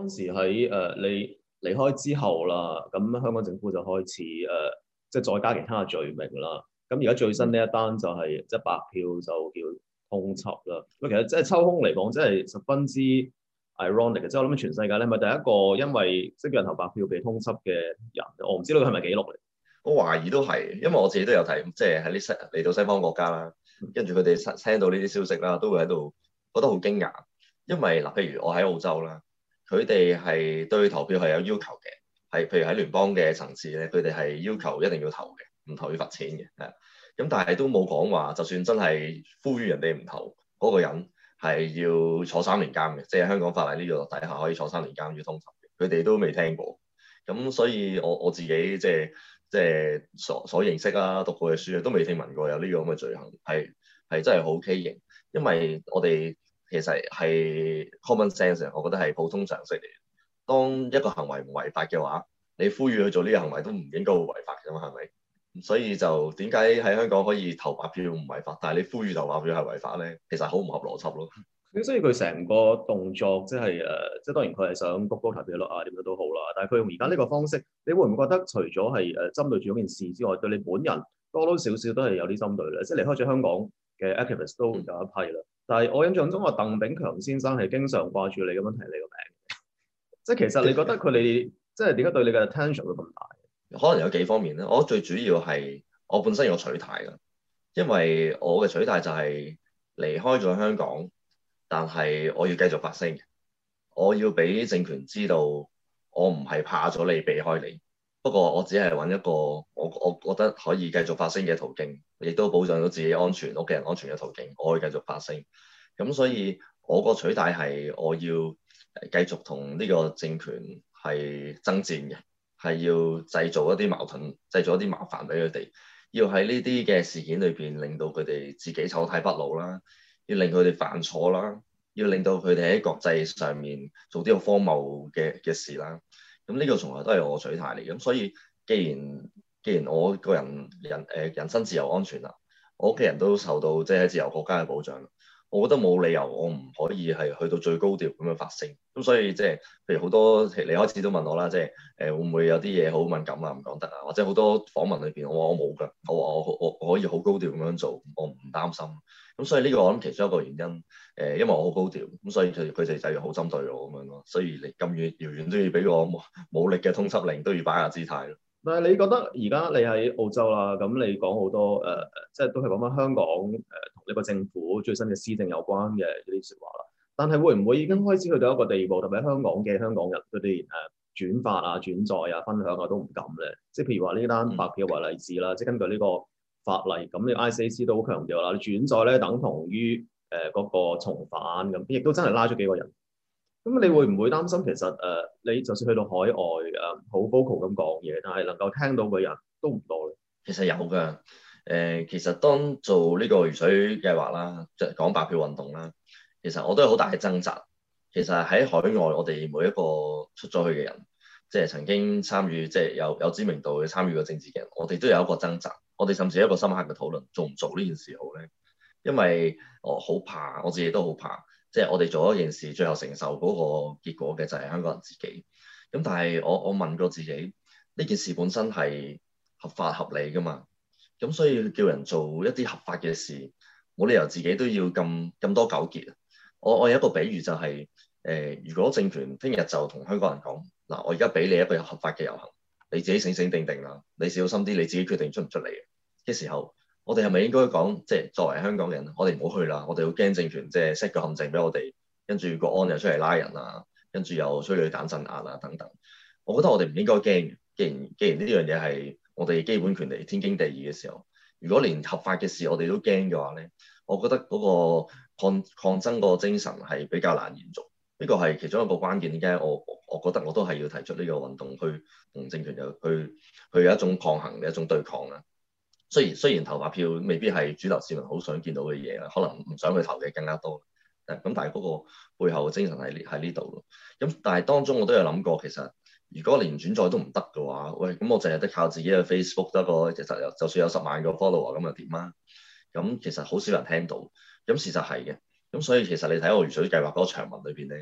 嗰陣時喺你離開之後啦，咁香港政府就開始即係再加其他嘅罪名啦。咁而家最新呢一單就係即係白票就叫通緝啦。咁其實即係抽空嚟講，真係十分之 ironic 嘅。即係我諗全世界咧，咪第一個因為即係叫人投白票被通緝嘅人，我唔知道佢係咪記錄嚟。 我懷疑都係，因為我自己都有睇，即係喺啲嚟到西方國家啦，跟住佢哋聽到呢啲消息啦，都會喺度覺得好驚訝。因為嗱，譬如我喺澳洲啦，佢哋係對投票係有要求嘅，係譬如喺聯邦嘅層次咧，佢哋係要求一定要投嘅，唔投要罰錢嘅，係。咁但係都冇講話，就算真係呼籲人哋唔投，嗰個人係要坐3年監嘅，即係香港法例呢個底下可以坐3年監要通緝嘅，佢哋都未聽過。咁所以我自己即係所認識啦，讀過嘅書都未聽聞過有呢個咁嘅罪行，係真係好畸形。因為我哋其實係 common sense，我覺得係普通常識嚟。當一個行為唔違法嘅話，你呼籲去做呢個行為都唔應該會違法㗎嘛，係咪？所以就點解喺香港可以投白票唔違法，但係你呼籲投白票係違法咧？其實好唔合邏輯咯。 咁所以佢成個動作即係即係當然佢係想谷高投票率啊，點樣都好啦。但係佢用而家呢個方式，你會唔會覺得除咗係針對住嗰件事之外，對你本人多多少少都係有啲針對咧？即係離開咗香港嘅 activist 都有一批啦。但係我印象中話鄧炳強先生係經常掛住你咁樣提你個名，即係其實你覺得佢哋即係點解對你嘅 attention 會咁大？ 可能有幾方面咧。我最主要係我本身有取態㗎，因為我嘅取態就係離開咗香港。但係我要繼續發聲，我要俾政權知道我唔係怕咗你避開你，不過我只係揾一個我覺得可以繼續發聲嘅途徑，亦都保障到自己安全、屋企人安全嘅途徑，我可以繼續發聲。咁所以我個取態係我要繼續同呢個政權係爭戰嘅，係要製造一啲矛盾、製造一啲麻煩俾佢哋，要喺呢啲嘅事件裏邊令到佢哋自己醜態畢露啦。要令佢哋犯錯啦，要令到佢哋喺國際上面做啲好荒謬嘅事啦。咁呢個從來都係我取態嚟。咁所以既然我個人身自由安全啦，我屋企人都受到即係自由國家嘅保障啦，我覺得冇理由我唔可以係去到最高調咁樣發聲。咁所以即係譬如好多你開始都問我啦，即係會唔會有啲嘢好敏感啊唔講得啊？或者好多訪問裏邊我話我冇㗎，我話我可以好高調咁樣做，我唔擔心。咁所以呢個我諗其中一個原因，因為我好高調，咁所以佢哋就要好針對我咁樣咯。所以你咁遙遠都要俾個武力嘅通緝令，都要擺下姿態咯。 但係你覺得而家你喺澳洲啦，咁你講好多即係都係講翻香港同呢個政府最新嘅施政有關嘅嗰啲説話啦。但係會唔會已經開始去到一個地步，特別喺香港嘅香港人佢哋轉發啊、轉載啊、分享啊都唔敢咧？即係譬如話呢單白票為例子啦，即係根據呢個法例，咁你 ICAC 都好強調啦，你轉載咧等同於嗰個從犯咁，亦都真係拉咗幾個人。咁你會唔會擔心其實你就算去到海外好 vocal 咁講嘢，但係能夠聽到嘅人都唔多咧？ 其實有㗎。其實當做呢個魚水計劃啦，即係講白票運動啦，其實我都有好大嘅掙扎。其實喺海外，我哋每一個出咗去嘅人，即係曾經參與，即係有知名度嘅參與過政治嘅人，我哋都有一個掙扎。我哋甚至有一個深刻嘅討論，做唔做呢件事好咧？因為我好怕，我自己都好怕，即係我哋做一件事，最後承受嗰個結果嘅就係香港人自己。咁但係我問過自己，呢件事本身係合法合理㗎嘛？咁所以叫人做一啲合法嘅事，冇理由自己都要咁多糾結。我有一個比喻就係如果政權聽日就同香港人講嗱，我而家俾你一個合法嘅遊行，你自己醒醒定定啦，你小心啲，你自己決定出唔出嚟嘅時候，我哋係咪應該講，即係作為香港人，我哋唔好去啦，我哋好驚政權即係 set 個陷阱俾我哋，跟住國安又出嚟拉人啊，跟住又催淚彈鎮壓啊等等。我覺得我哋唔應該驚嘅。既然呢樣嘢係我哋基本權利天經地義嘅時候，如果連合法嘅事我哋都驚嘅話咧，我覺得嗰個抗爭個精神係比較難延續。呢個係其中一個關鍵。點解我覺得我都係要提出呢個運動去同政權去有一種抗衡嘅一種對抗啊。雖然投白票未必係主流市民好想見到嘅嘢啦，可能唔想去投嘅更加多。咁但係嗰個背後嘅精神喺呢度咯。咁但係當中我都有諗過，其實如果連轉載都唔得嘅話，喂，咁我淨係得靠自己嘅 Facebook 得個，其實就算有10萬個 follower 咁又點啊？咁其實好少人聽到。咁事實係嘅。咁所以其實你睇我魚水計劃嗰個長文裏邊咧，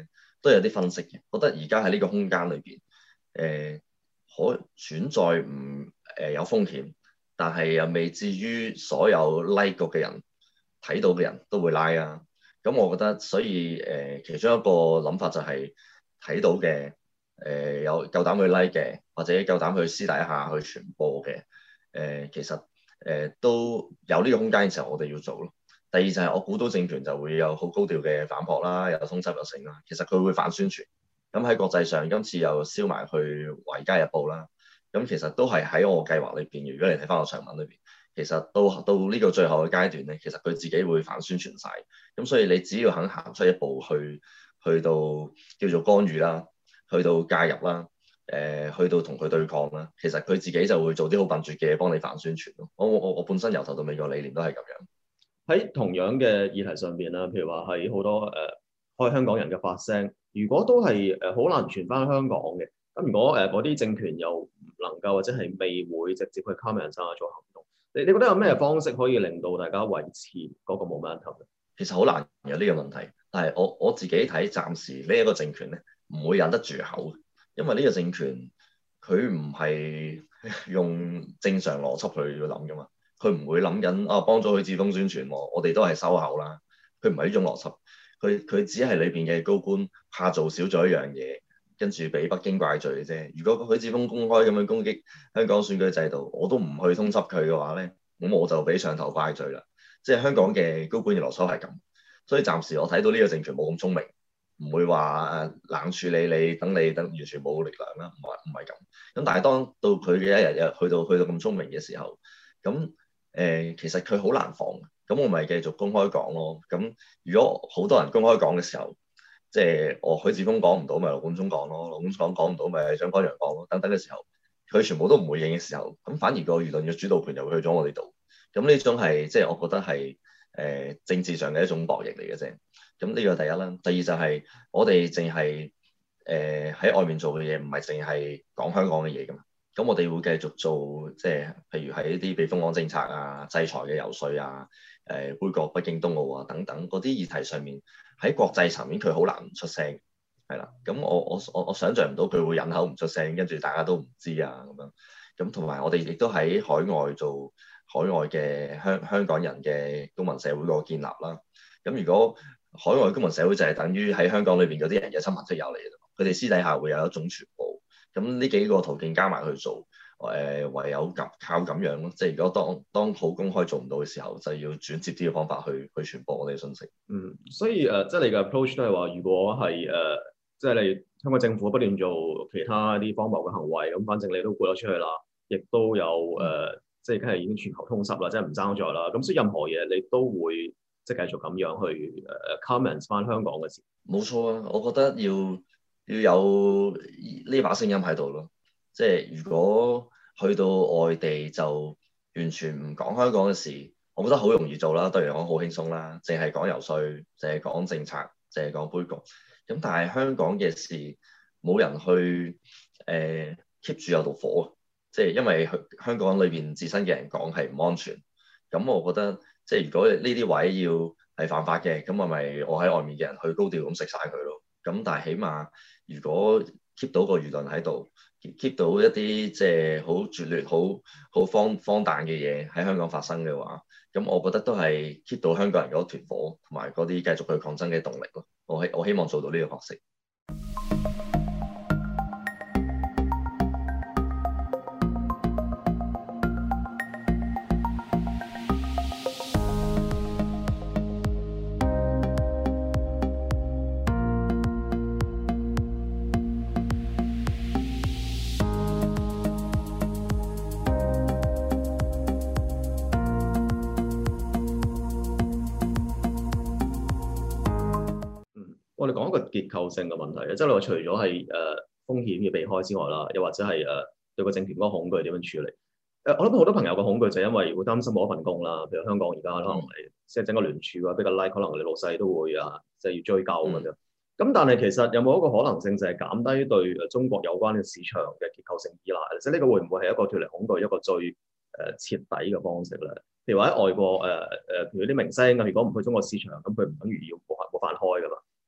都有啲分析嘅，覺得而家喺呢個空間裏邊，可存在有風險，但係又未至於所有 like 過嘅人睇到嘅人都會 like 啊。咁我覺得，所以其中一個諗法就係睇到嘅有夠膽去 like 嘅，或者夠膽去私底下去傳播嘅，其實都有呢個空間嘅時候，我哋要做咯。第二就係我估到政權就會有好高調嘅反駁啦，有通緝有成啦。其實佢會反宣傳。咁喺國際上，今次又燒埋去《華爾街日報》啦。咁其實都係喺我計劃裏邊。如果你睇翻個長文裏邊，其實到呢個最後嘅階段咧，其實佢自己會反宣傳晒。咁所以你只要肯行出一步去到叫做干預啦，去到介入啦，去到同佢對抗啦，其實佢自己就會做啲好笨拙嘅嘢幫你反宣傳咯。我本身由頭到尾個理念都係咁樣。 喺同樣嘅議題上邊啦，譬如話係好多開香港人嘅發聲，如果都係好難傳翻香港嘅，咁如果嗰啲政權又唔能夠或者係未會直接去 comment 啊做行動，你覺得有咩方式可以令到大家維持嗰個 momentum？ 其實好難有呢個問題，但係我自己睇，暫時呢一個政權咧唔會忍得住口，因為呢個政權佢唔係用正常邏輯去諗噶嘛。佢唔會諗緊幫咗許智峰宣傳喎，我哋都係收口啦。佢唔係呢種邏輯，佢只係裏邊嘅高官怕做少咗一樣嘢，跟住俾北京怪罪嘅啫。如果許智峰公開咁樣攻擊香港選舉制度，我都唔去通緝佢嘅話咧，咁我就俾上頭怪罪啦。即係香港嘅高官嘅邏輯係咁，所以暫時我睇到呢個政權冇咁聰明，唔會話冷處理你，等完全冇力量啦，唔係咁。咁但係當到佢嘅一日去到咁聰明嘅時候，咁其實佢好難防，咁我咪繼續公開講咯。咁如果好多人公開講嘅時候，即係許智峰講唔到，咪盧冠聰講咯；盧冠聰講唔到，咪張光陽講咯。等等嘅時候，佢全部都唔回應嘅時候，咁反而個輿論嘅主導權又會去咗我哋度。咁呢種係即係我覺得係政治上嘅一種博弈嚟嘅啫。咁呢個第一啦，第二就係我哋淨係喺外面做嘅嘢，唔係淨係講香港嘅嘢㗎嘛。咁我哋會繼續做，即係譬如係一啲避風港政策啊、制裁嘅游說啊、杯葛北京冬奧啊等等嗰啲議題上面，喺國際層面佢好難出聲，係啦。咁我想像唔到佢會忍口唔出聲，跟住大家都唔知啊咁樣。咁同埋我哋亦都喺海外做海外嘅香港人嘅公民社會個建立啦。咁如果海外公民社會就係等於喺香港裏邊嗰啲人嘅親朋戚友嚟嘅，佢哋私底下會有一種傳播。咁呢幾個途徑加埋去做，唯有靠咁樣咯。即係如果當好公開做唔到嘅時候，就要轉接啲嘅方法去傳播我哋嘅信息。 所以即係你嘅 approach 都係話，如果係即係你香港政府不斷做其他啲荒謬嘅行為，咁反正你都豁咗出去啦，亦都有即係梗係已經全球通緝啦，即係唔爭在啦。咁所以任何嘢你都會即係繼續咁樣去comment 翻香港嘅事。 冇錯啊，我覺得要有呢把聲音喺度咯。即係如果去到外地就完全唔講香港嘅事，我覺得好容易做啦，對嚟講好輕鬆啦，淨係講游說，淨係講政策，淨係講杯葛。咁但係香港嘅事冇人去keep 住有道火，即係因為香港裏邊自身嘅人講係唔安全。咁我覺得即係如果呢啲位要係犯法嘅，咁咪我喺外面嘅人去高調咁食晒佢咯。咁但係起碼如果 keep 到個輿論喺度 ，keep 到一啲即係好拙劣、好荒誕嘅嘢喺香港發生嘅話，咁我覺得都係 keep 到香港人嗰團火同埋嗰啲繼續去抗爭嘅動力咯。我希望做到呢個角色。 我哋講一個結構性嘅問題，即係你話除咗係風險要避開之外啦，又或者係對個政權嗰個恐懼點樣處理？我諗好多朋友嘅恐懼就係因為會擔心冇一份工啦，譬如香港而家可能係即係整個聯署啊，比較 like，可能你老細都會即係要追究咁樣。咁但係其實有冇一個可能性就係減低對中國有關嘅市場嘅結構性依賴？即係呢個會唔會係一個脫離恐懼一個最徹底嘅方式咧？譬如話喺外國譬如啲明星啊，如果唔去中國市場，咁佢唔等於要冇飯開㗎嘛。但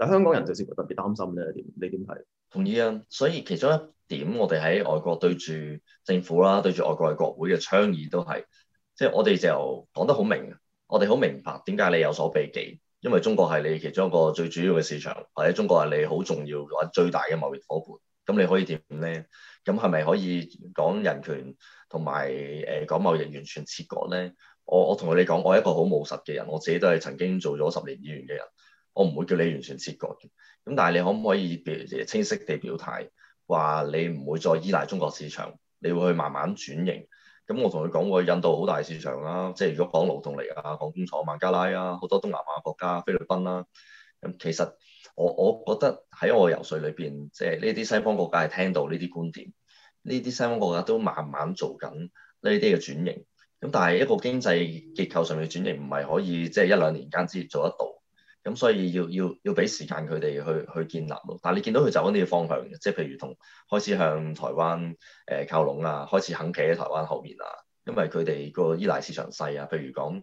但香港人就似乎特別擔心咧，你點睇？ 同意啊，所以其中一點，我哋喺外國對住政府啦，對住外國嘅國會嘅倡議都係，即係我哋就講得好明，我哋好明白點解你有所避忌，因為中國係你其中一個最主要嘅市場，或者中國係你好重要或者最大嘅貿易夥伴，咁你可以點咧？咁係咪可以講人權同埋講貿易完全切割咧？我同你講，我係一個好務實嘅人，我自己都係曾經做咗10年議員嘅人，我唔會叫你完全切割嘅。咁但係你可唔可以清晰地表態，話你唔會再依賴中國市場，你會去慢慢轉型？咁我同佢講過，印度好大市場啦，即係如果講勞動力啊、講工廠、孟加拉啊，好多東南亞國家、菲律賓啦。咁其實我覺得喺我游説裏邊，即係呢啲西方國家係聽到呢啲觀點，呢啲西方國家都慢慢做緊呢啲嘅轉型。咁但係一個經濟結構上面嘅轉型唔係可以即係1-2年間之做得到。咁所以要俾時間佢哋去建立咯。但係你見到佢走緊呢個方向嘅，即係譬如開始向台灣靠攏啊，開始肯企喺台灣後面啊，因為佢哋個依賴市場細啊。譬如講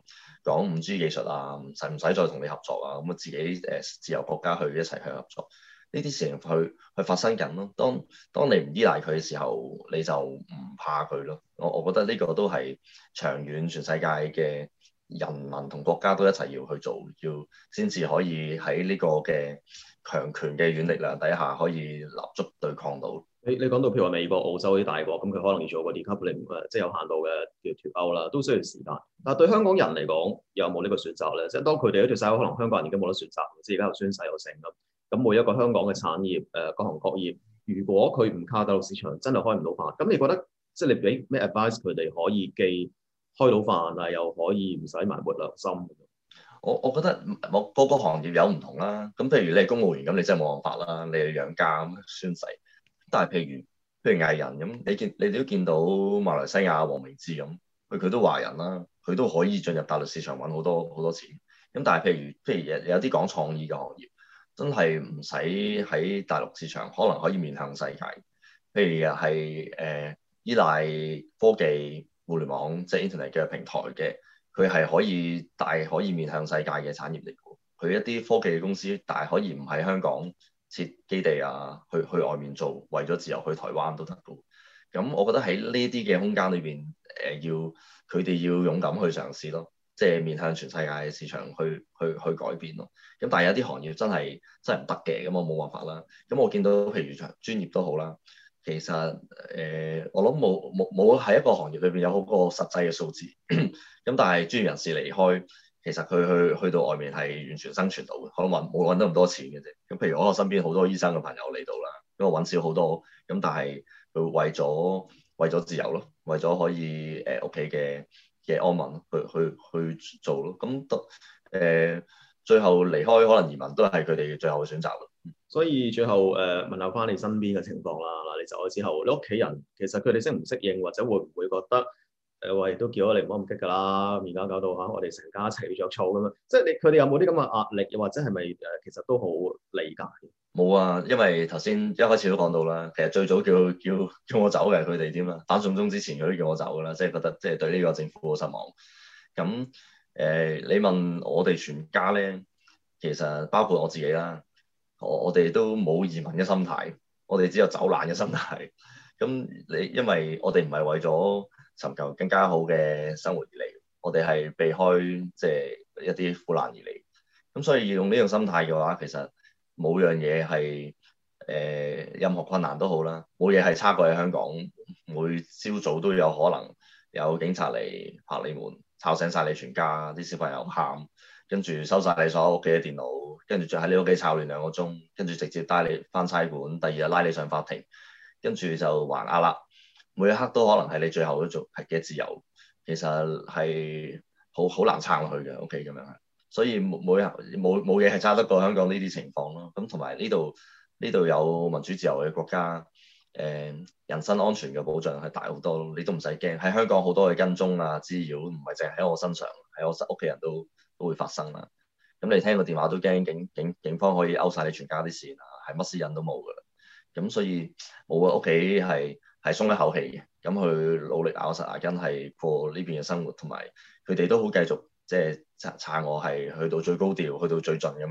5G 技術啊，唔使再同你合作啊，咁啊自己自由國家去一齊去合作，呢啲事情去發生緊咯。當你唔依賴佢嘅時候，你就唔怕佢咯。我覺得呢個都係長遠全世界嘅人民同國家都一齊要去做，要先至可以喺呢個嘅強權嘅軟力量底下可以立足對抗到。 你講到譬如話美國、澳洲啲大國，咁佢可能要做個 decoupling 即係有限度嘅叫脫歐啦，都需要時間。但係對香港人嚟講，有冇呢個選擇咧？即係當佢哋一脫曬，可能香港人已經冇得選擇，即係而家又宣誓又成咁。咁每一個香港嘅產業，各行各業，如果佢唔靠大陸市場，真係開唔到飯。咁你覺得即係你俾咩 advice 佢哋可以既開到飯啊，又可以唔使埋沒良心？ 我覺得我個行業有唔同啦。咁譬如你係公務員咁，你真係冇辦法啦，你係養家咁宣誓。但係譬如藝人咁，你都見到馬來西亞黃明志咁，佢都華人啦，佢都可以進入大陸市場揾好多錢。咁但係譬如有啲講創意嘅行業，真係唔使喺大陸市場，可能可以面向世界。譬如係依賴科技互聯網即係 Internet 嘅平台嘅，佢係可以面向世界嘅產業嚟嘅。佢一啲科技嘅公司，但係可以唔喺香港設基地啊，去外面做，為咗自由去台灣都得嘅。咁我覺得喺呢啲嘅空間裏邊，佢哋要勇敢去嘗試咯，即係面向全世界嘅市場去改變咯。咁但係有啲行業真係唔得嘅，咁我冇辦法啦。咁我見到譬如專業都好啦，其實我諗冇喺一個行業裏邊有好個實際嘅數字。咁但係專業人士離開，其實佢去到外面係完全生存到嘅，可能冇揾得咁多錢嘅啫。咁譬如我身邊好多醫生嘅朋友嚟到啦，咁我揾少好多，咁但係佢為咗自由咯，為咗可以屋企嘅安穩去做咯。咁最後離開可能移民都係佢哋最後嘅選擇咯。 所以最後問下翻你身邊嘅情況啦。嗱，你走咗之後，你屋企人其實佢哋適唔適應，或者會唔會覺得喂都叫咗你唔好咁激㗎啦？而家搞到嚇我哋成家一齊着草咁樣，即係佢哋有冇啲咁嘅壓力，又或者係咪其實都好理解？ 冇啊，因為頭先一開始都講到啦，其實最早叫我走嘅佢哋添啦，反送中之前佢都叫我走㗎啦，即係覺得即係對呢個政府好失望。咁你問我哋全家咧，其實包括我自己啦，我哋都冇移民嘅心態，我哋只有走難嘅心態。咁因為我哋唔係為咗尋求更加好嘅生活而嚟，我哋係避開即係一啲苦難而嚟。咁所以要用呢種心態嘅話，其實冇樣嘢係任何困難都好啦，冇嘢係差過喺香港。每朝早都有可能有警察嚟拍你門，吵醒晒你全家，啲小朋友喊，跟住收晒你所有屋企嘅電腦，跟住再喺你屋企吵亂2個鐘，跟住直接帶你翻差館，第二日拉你上法庭，跟住就還押啦。每一刻都可能係你最後都做嘅自由，其實係好難撐落去嘅。OK 咁樣，所以冇嘢係差得過香港呢啲情況咯。咁同埋呢度有民主自由嘅國家，人身安全嘅保障係大好多咯。你都唔使驚，喺香港好多嘅跟蹤啊、滋擾，唔係淨係喺我身上，喺我屋企人都會發生啦。咁你聽個電話都驚警方可以勾晒你全家啲線啊，係乜私隱都冇噶啦。咁所以冇啊，屋企係鬆一口氣嘅，咁去努力咬實牙根係過呢邊嘅生活，同埋佢哋都好繼續即係撐我係去到最高調，去到最盡咁樣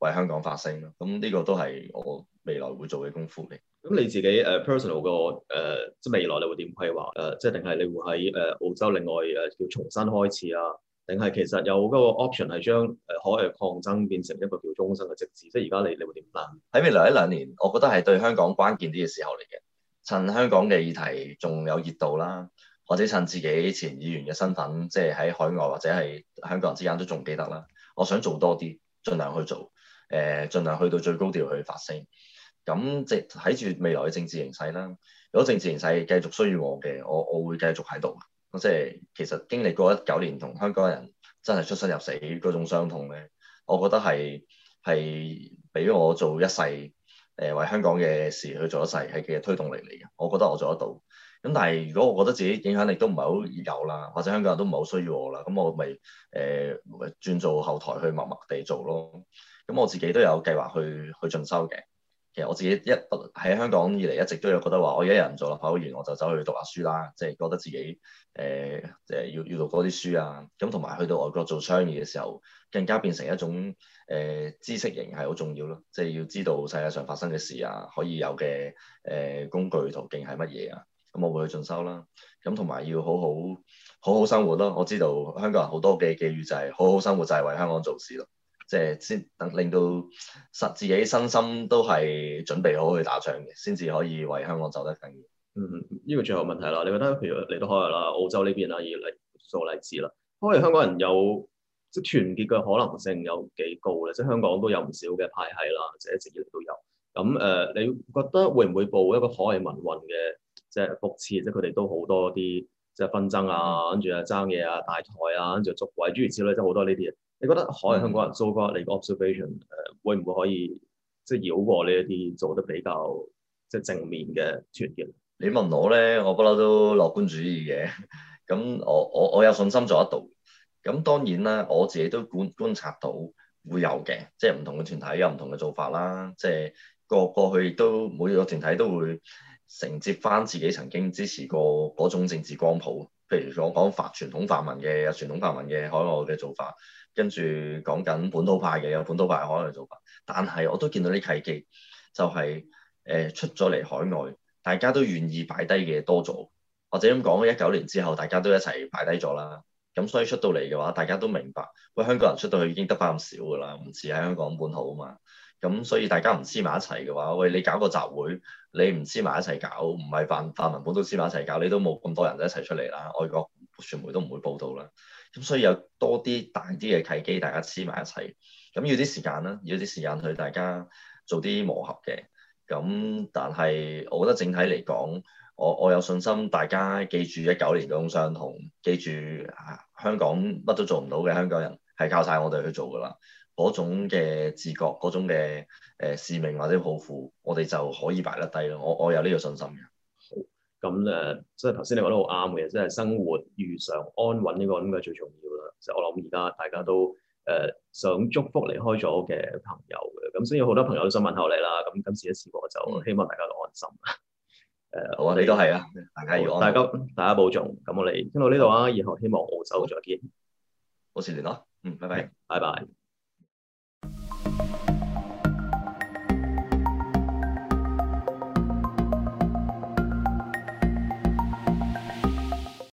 為香港發聲咯。咁呢個都係我未來會做嘅功夫嚟。 咁你自己personal 個即係未來你會點規劃？即係定係你會喺澳洲另外叫重新開始啊？定係其實有嗰個 option 係將海外抗爭變成一個叫終身嘅職志？即係而家你會點諗？ 喺未來1-2年，我覺得係對香港關鍵啲嘅時候嚟嘅。趁香港嘅議題仲有熱度啦，或者趁自己前議員嘅身份，即係喺海外或者係香港人之間都仲記得啦。我想做多啲，盡量去做，盡量去到最高調去發聲。咁即睇住未來嘅政治形勢啦。如果政治形勢繼續需要我嘅，我會繼續喺度。即係其實經歷過19年同香港人真係出生入死嗰種傷痛咧，我覺得係俾我做一世為香港嘅事去做一世係嘅推動力嚟嘅。我覺得我做得到。咁但係如果我覺得自己影響力都唔係好有啦，或者香港人都唔係好需要我啦，咁我咪轉做後台去默默地做咯。咁我自己都有計劃去進修嘅。其實我自己喺香港以嚟一直都有覺得話，我一日唔做立法會議員，我就走去讀下書啦，即係覺得自己要讀多啲書啊。咁同埋去到外國做倡議嘅時候，更加變成一種知識型係好重要咯，即係要知道世界上發生嘅事啊，可以有嘅工具途徑係乜嘢啊。咁我會去進修啦。咁同埋要好好生活咯。我知道香港人好多嘅寄語就係好好生活就係為香港做事咯。即係先等令到自己身心都係準備好去打仗嘅，先至可以為香港走得更遠。 呢個最後問題啦，你覺得譬如嚟到海外啦、澳洲呢邊啦，以嚟做例子啦，海外香港人有即係團結嘅可能性有幾高咧？即係香港都有唔少嘅派系啦，或者一直以嚟都有。咁你覺得會唔會步一個海外民運嘅即係覆轍？即係佢哋都好多啲即係紛爭啊，跟住爭嘢啊、大台啊，跟住捉鬼諸如此類，即係好多呢啲嘢。你覺得海外香港人 so far 你個 observation 會唔會可以即係繞過呢一啲做得比較即係正面嘅團結？ 你問我咧，我不嬲都樂觀主義嘅。咁我有信心做得到。咁當然啦，我自己都觀察到會有嘅，即係唔同嘅團體有唔同嘅做法啦。即係過去都每個團體都會承接翻自己曾經支持過嗰種政治光譜。譬如我講傳統泛民嘅有傳統泛民嘅海外嘅做法。跟住講緊本土派嘅有本土派海外做法，但係我都見到啲契機，就係出咗嚟海外，大家都願意擺低嘅多咗，或者咁講19年之後，大家都一齊擺低咗啦。咁所以出到嚟嘅話，大家都明白，喂，香港人出到去已經得翻咁少㗎啦，唔似喺香港本土啊嘛。咁所以大家唔黐埋一齊嘅話，喂，你搞個集會，你唔黐埋一齊搞，唔係泛民本土黐埋一齊搞，你都冇咁多人一齊出嚟啦，外國傳媒都唔會報道啦。咁所以有多啲大啲嘅契機，大家黐埋一齊，咁要啲時間啦，要啲時間去大家做啲磨合嘅。咁但係我覺得整體嚟講，我有信心，大家記住19年嗰種傷痛，記住香港乜都做唔到嘅香港人係靠晒我哋去做㗎啦。嗰種嘅自覺，嗰種嘅使命或者抱負，我哋就可以擺得低咯。我有呢個信心嘅。 咁即係頭先你講得好啱嘅，即係生活如常安穩呢個應該最重要啦。即係我諗而家大家都想祝福離開咗嘅朋友嘅，咁所以好多朋友都想問候你啦。咁今次一次過就希望大家都安心。 好啊，你都係啊，大家要安。 大家保重。咁我哋傾到呢度啊，以後希望澳洲再見。 保持聯絡。拜拜。 拜拜。